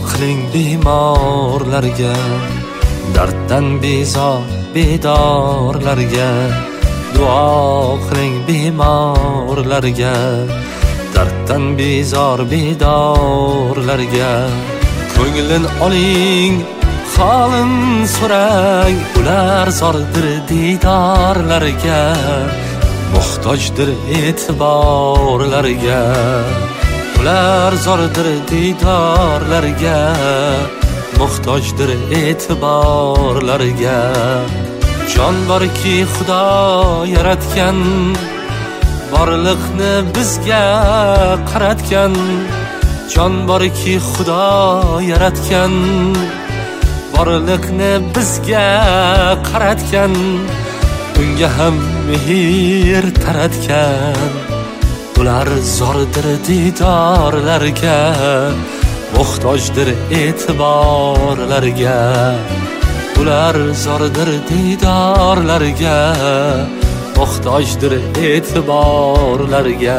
qiling bemorlarga, darddan bezor bedorlarga. Duo qiling bemorlarga, darddan bezor bedorlarga. Ko'nglin oling, holin so'rang, ular zordir didorlarga, muhtojdir e'tiborlarga. Ular zordir didorlarga, muhtojdir e'tiborlarga. Jon borki Xudo yaratgan, borliqni bizga qaratgan. Jon borki Xudo yaratgan, borliqni bizga qaratgan. Unga ham mehr taratgan. Ular zordir didorlarga, muhtojdir e'tiborlarga. Ular zordir didorlarga, muhtojdir e'tiborlarga.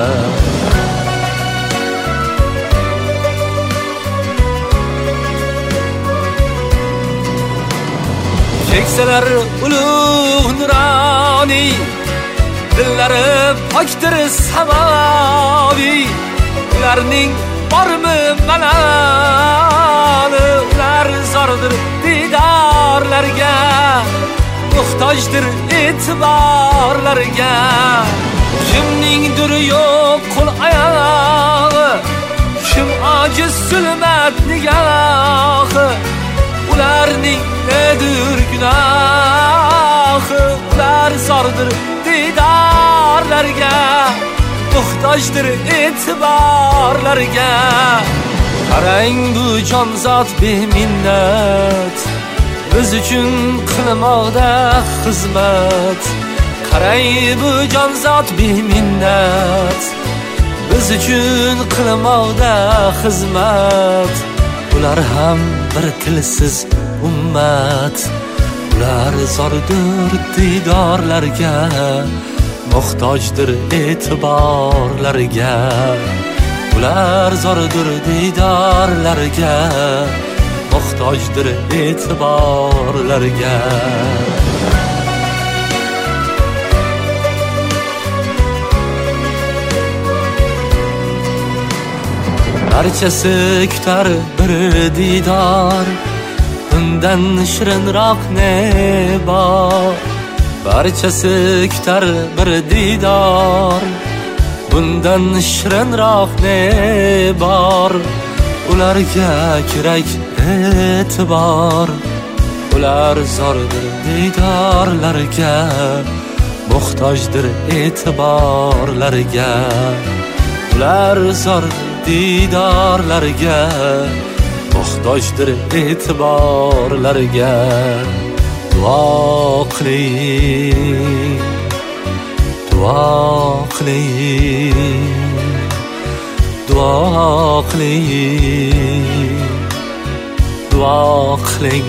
Keksalar ulug' nuroni, dillari pokdir samaviy. Ularning bormi malali, ular zordir didorlarga, muhtojdir e'tiborlarga. Kimningdir yo'q qo'l oyog'i, kim ojiz zulmat nigohi. Ularning nedir gunohi, ular zordir didorlarga, muhtojdir e'tiborlarga. Qarang bu jonzot beminnat, biz uchun qilmoqda xizmat. Qarang bu jonzot beminnat, biz uchun qilmoqda xizmat. Ular ham bir tilsiz ummat, ular zordir didorlarga, muhtojdir e'tiborlarga. Ular zordir didorlarga, muhtojdir e'tiborlarga. Barchasi kutar bir didor, undan shirinroq ne bor. Barchasi kutar bir didor, bundan shirinroq ne bor. Ularga kerak e'tibor, ular zordir didorlarga, muhtojdir e'tiborlarga. Ular zordir didorlarga, muhtojdir e'tiborlarga. Duo qiling, duo qiling, duo qiling. Duo qiling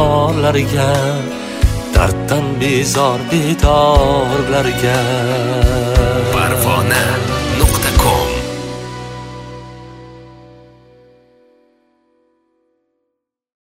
bemorlarga, darddan bezor bedorlarga.